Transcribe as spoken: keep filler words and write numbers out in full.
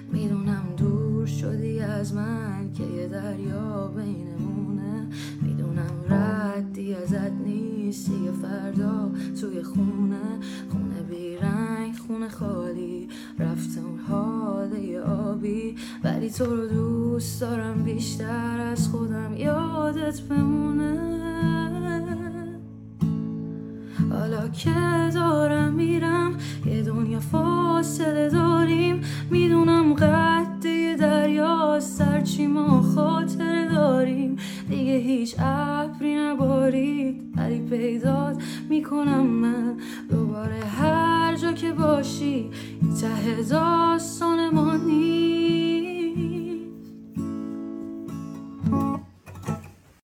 میدونم دور شدی از من که یه دریا بینمونه، میدونم ردی ازت نیست یه فردا توی خونه، خونه بیرنگ خونه خالی رفته اون حاله آبی، ولی تو رو دوست دارم بیشتر از خودم یادت بمونه. حالا که دارم میرم یه دنیا فاصله داریم، میدونم قد یه دریا سرچی ما خاطره داریم، دیگه هیچ ابری نبارید ولی پیدات میکنم من دوباره هر جا که باشی ته داستان ما نیست.